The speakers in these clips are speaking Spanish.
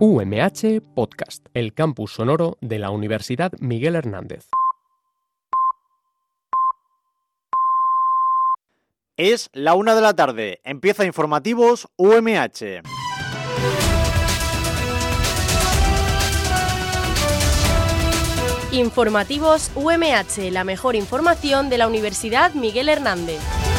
UMH Podcast, el campus sonoro de la Universidad Miguel Hernández. Es la 1 de la tarde. Empieza Informativos UMH. Informativos UMH, la mejor información de la Universidad Miguel Hernández.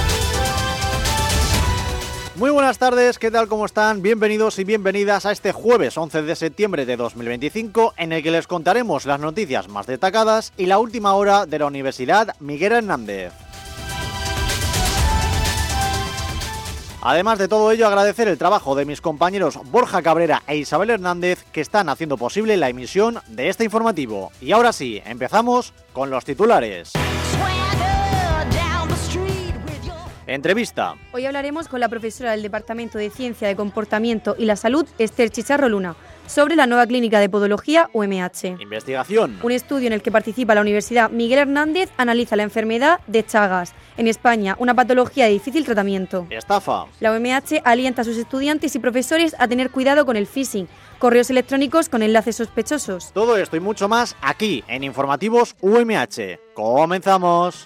Muy buenas tardes, ¿qué tal? ¿Cómo están? Bienvenidos y bienvenidas a este jueves 11 de septiembre de 2025, en el que les contaremos las noticias más destacadas y la última hora de la Universidad Miguel Hernández. Además de todo ello, agradecer el trabajo de mis compañeros Borja Cabrera e Isabel Hernández, que están haciendo posible la emisión de este informativo. Y ahora sí, empezamos con los titulares. Entrevista. Hoy hablaremos con la profesora del Departamento de Ciencia de Comportamiento y la Salud, Esther Chicharro Luna, sobre la nueva clínica de podología UMH. Investigación. Un estudio en el que participa la Universidad Miguel Hernández analiza la enfermedad de Chagas, en España, una patología de difícil tratamiento. Estafa. La UMH alienta a sus estudiantes y profesores a tener cuidado con el phishing, correos electrónicos con enlaces sospechosos. Todo esto y mucho más aquí en Informativos UMH. ¡Comenzamos!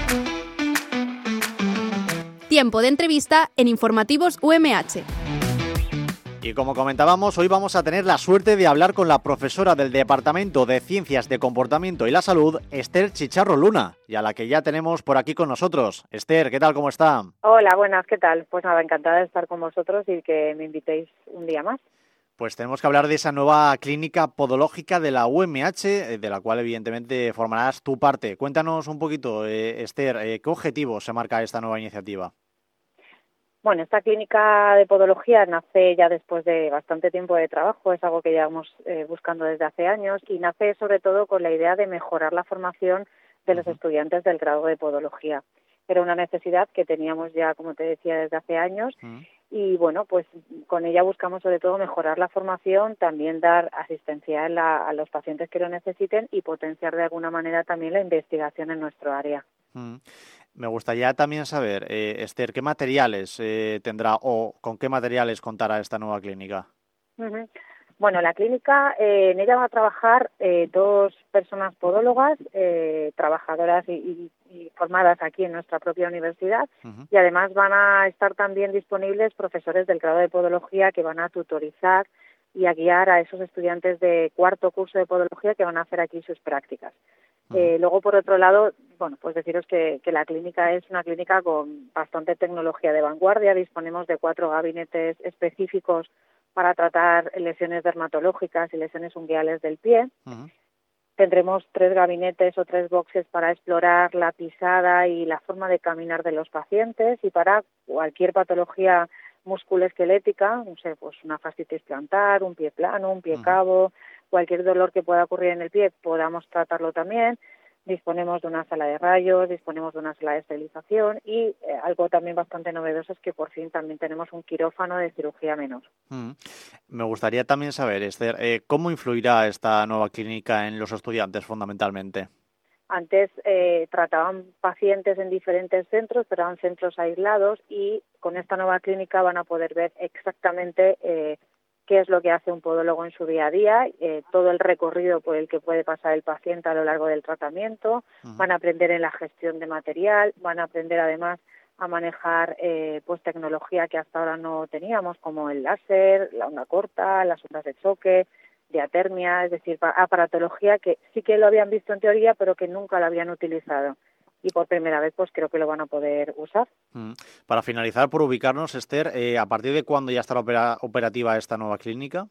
Tiempo de entrevista en Informativos UMH. Y como comentábamos, hoy vamos a tener la suerte de hablar con la profesora del Departamento de Ciencias de Comportamiento y la Salud, Esther Chicharro Luna, y a la que ya tenemos por aquí con nosotros. Esther, ¿qué tal? ¿Cómo está? Hola, buenas, ¿qué tal? Pues nada, encantada de estar con vosotros y que me invitéis un día más. Pues tenemos que hablar de esa nueva clínica podológica de la UMH, de la cual evidentemente formarás tu parte. Cuéntanos un poquito, Esther, ¿qué objetivo se marca esta nueva iniciativa? Bueno, esta clínica de podología nace ya después de bastante tiempo de trabajo, es algo que llevamos buscando desde hace años y nace sobre todo con la idea de mejorar la formación de los estudiantes del grado de podología. Era una necesidad que teníamos ya, como te decía, desde hace años y bueno, pues con ella buscamos sobre todo mejorar la formación, también dar asistencia a los pacientes que lo necesiten y potenciar de alguna manera también la investigación en nuestro área. Me gustaría también saber, Esther, ¿qué materiales tendrá o con qué materiales contará esta nueva clínica? Bueno, la clínica, en ella va a trabajar dos personas podólogas, trabajadoras y formadas aquí en nuestra propia universidad, y además van a estar también disponibles profesores del grado de podología que van a tutorizar y a guiar a esos estudiantes de cuarto curso de podología que van a hacer aquí sus prácticas. Luego, por otro lado, bueno, pues deciros que la clínica es una clínica con bastante tecnología de vanguardia. Disponemos de 4 gabinetes específicos para tratar lesiones dermatológicas y lesiones unguiales del pie. Tendremos 3 gabinetes o 3 boxes para explorar la pisada y la forma de caminar de los pacientes, y para cualquier patología musculoesquelética, no sé, pues una fascitis plantar, un pie plano, un pie cabo, cualquier dolor que pueda ocurrir en el pie, podamos tratarlo también. Disponemos de una sala de rayos, disponemos de una sala de esterilización y algo también bastante novedoso es que por fin también tenemos un quirófano de cirugía menor. Me gustaría también saber, Esther, ¿cómo influirá esta nueva clínica en los estudiantes fundamentalmente? Antes trataban pacientes en diferentes centros, pero eran centros aislados, y con esta nueva clínica van a poder ver exactamente qué es lo que hace un podólogo en su día a día, todo el recorrido por el que puede pasar el paciente a lo largo del tratamiento. Van a aprender en la gestión de material, van a aprender además a manejar pues tecnología que hasta ahora no teníamos, como el láser, la onda corta, las ondas de choque, diatermia, es decir, aparatología que sí que lo habían visto en teoría, pero que nunca lo habían utilizado. Y por primera vez, pues creo que lo van a poder usar. Para finalizar, por ubicarnos, Esther, ¿a partir de cuándo ya estará operativa esta nueva clínica?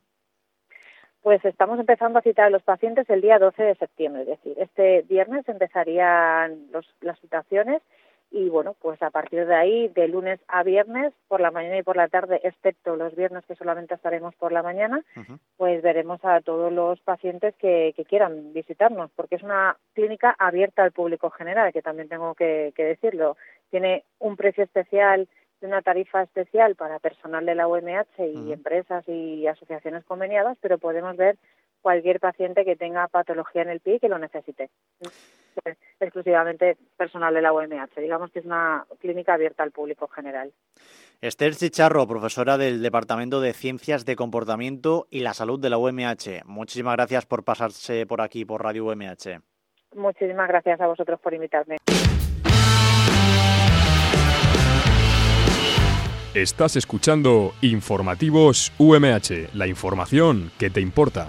Pues estamos empezando a citar a los pacientes el día 12 de septiembre, es decir, este viernes empezarían las citaciones. Y bueno, pues a partir de ahí, de lunes a viernes, por la mañana y por la tarde, excepto los viernes que solamente estaremos por la mañana, pues veremos a todos los pacientes que quieran visitarnos, porque es una clínica abierta al público general, que también tengo que decirlo. Tiene un precio especial, una tarifa especial para personal de la UMH y empresas y asociaciones conveniadas, pero podemos ver cualquier paciente que tenga patología en el pie y que lo necesite. Es exclusivamente personal de la UMH. Digamos que es una clínica abierta al público general. Esther Chicharro, profesora del Departamento de Ciencias de Comportamiento y la Salud de la UMH. Muchísimas gracias por pasarse por aquí, por Radio UMH. Muchísimas gracias a vosotros por invitarme. Estás escuchando Informativos UMH, la información que te importa.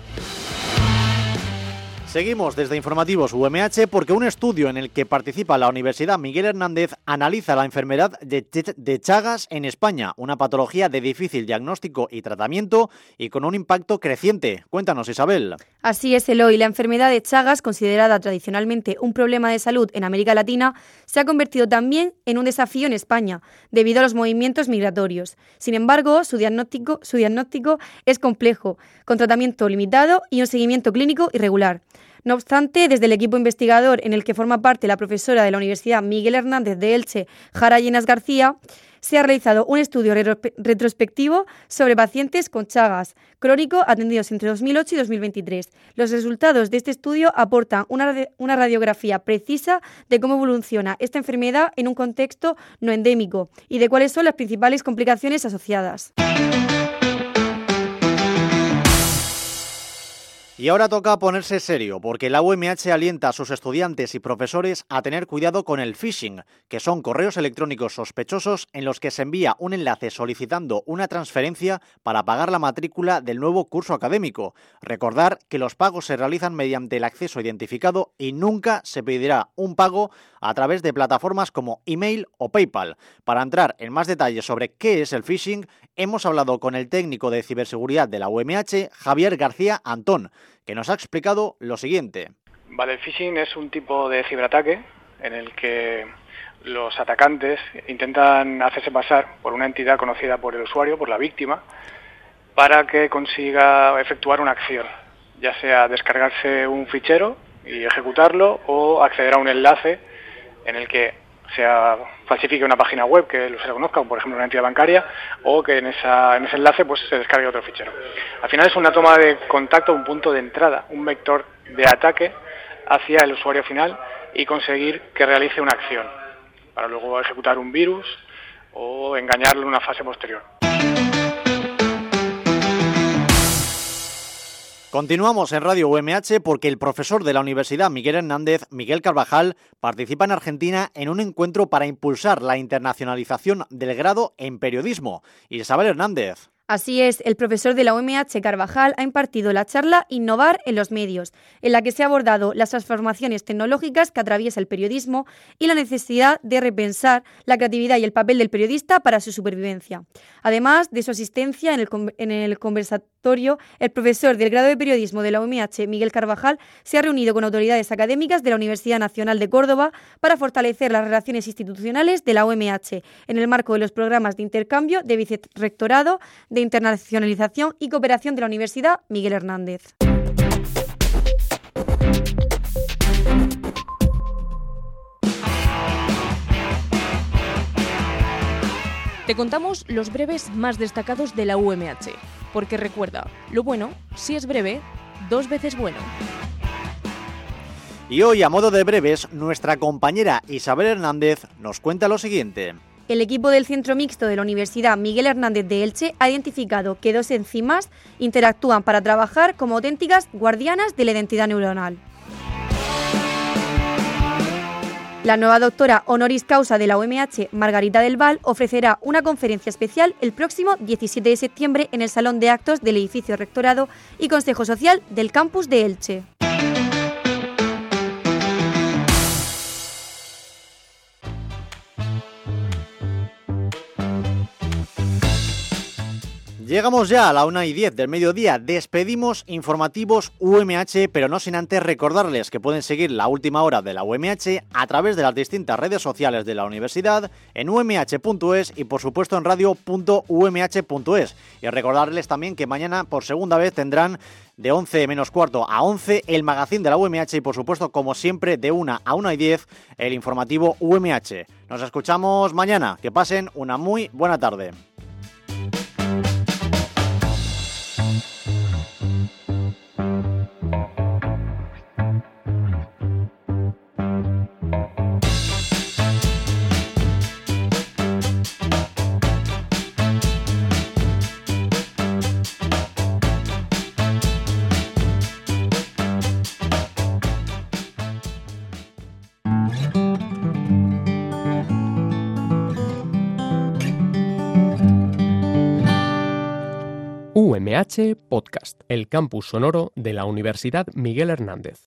Seguimos desde Informativos UMH porque un estudio en el que participa la Universidad Miguel Hernández analiza la enfermedad de Chagas en España, una patología de difícil diagnóstico y tratamiento y con un impacto creciente. Cuéntanos, Isabel. Así es, Eloy. La enfermedad de Chagas, considerada tradicionalmente un problema de salud en América Latina, se ha convertido también en un desafío en España, debido a los movimientos migratorios. Sin embargo, su diagnóstico es complejo, con tratamiento limitado y un seguimiento clínico irregular. No obstante, desde el equipo investigador en el que forma parte la profesora de la Universidad Miguel Hernández de Elche, Jara Llenas García, se ha realizado un estudio retrospectivo sobre pacientes con Chagas crónico atendidos entre 2008 y 2023. Los resultados de este estudio aportan una radiografía precisa de cómo evoluciona esta enfermedad en un contexto no endémico y de cuáles son las principales complicaciones asociadas. Y ahora toca ponerse serio, porque la UMH alienta a sus estudiantes y profesores a tener cuidado con el phishing, que son correos electrónicos sospechosos en los que se envía un enlace solicitando una transferencia para pagar la matrícula del nuevo curso académico. Recordar que los pagos se realizan mediante el acceso identificado y nunca se pedirá un pago a través de plataformas como email o PayPal. Para entrar en más detalles sobre qué es el phishing, hemos hablado con el técnico de ciberseguridad de la UMH, Javier García Antón, que nos ha explicado lo siguiente. Vale, el phishing es un tipo de ciberataque en el que los atacantes intentan hacerse pasar por una entidad conocida por el usuario, por la víctima, para que consiga efectuar una acción, ya sea descargarse un fichero y ejecutarlo o acceder a un enlace en el que falsifique una página web que se conozca, por ejemplo una entidad bancaria, o que en ese enlace pues se descargue otro fichero. Al final es una toma de contacto, un punto de entrada, un vector de ataque hacia el usuario final y conseguir que realice una acción, para luego ejecutar un virus o engañarlo en una fase posterior. Continuamos en Radio UMH porque el profesor de la Universidad Miguel Hernández, Miguel Carvajal, participa en Argentina en un encuentro para impulsar la internacionalización del grado en periodismo. Isabel Hernández. Así es, el profesor de la UMH Carvajal ha impartido la charla Innovar en los medios, en la que se ha abordado las transformaciones tecnológicas que atraviesa el periodismo y la necesidad de repensar la creatividad y el papel del periodista para su supervivencia. Además de su asistencia en el conversatorio, el profesor del grado de periodismo de la UMH, Miguel Carvajal, se ha reunido con autoridades académicas de la Universidad Nacional de Córdoba para fortalecer las relaciones institucionales de la UMH en el marco de los programas de intercambio de vicerrectorado, de internacionalización y cooperación de la Universidad Miguel Hernández. Te contamos los breves más destacados de la UMH, porque recuerda, lo bueno, si es breve, 2 veces bueno. Y hoy, a modo de breves, nuestra compañera Isabel Hernández nos cuenta lo siguiente. El equipo del Centro Mixto de la Universidad Miguel Hernández de Elche ha identificado que 2 enzimas interactúan para trabajar como auténticas guardianas de la identidad neuronal. La nueva doctora honoris causa de la UMH, Margarita del Val, ofrecerá una conferencia especial el próximo 17 de septiembre en el Salón de Actos del edificio Rectorado y Consejo Social del campus de Elche. Llegamos ya a la 1:10 del mediodía, despedimos Informativos UMH, pero no sin antes recordarles que pueden seguir la última hora de la UMH a través de las distintas redes sociales de la universidad, en umh.es y por supuesto en radio.umh.es. Y recordarles también que mañana por segunda vez tendrán de 11 menos cuarto a 11 el magazín de la UMH y por supuesto como siempre de 1 a 1:10 el informativo UMH. Nos escuchamos mañana, que pasen una muy buena tarde. UMH Podcast, el campus sonoro de la Universidad Miguel Hernández.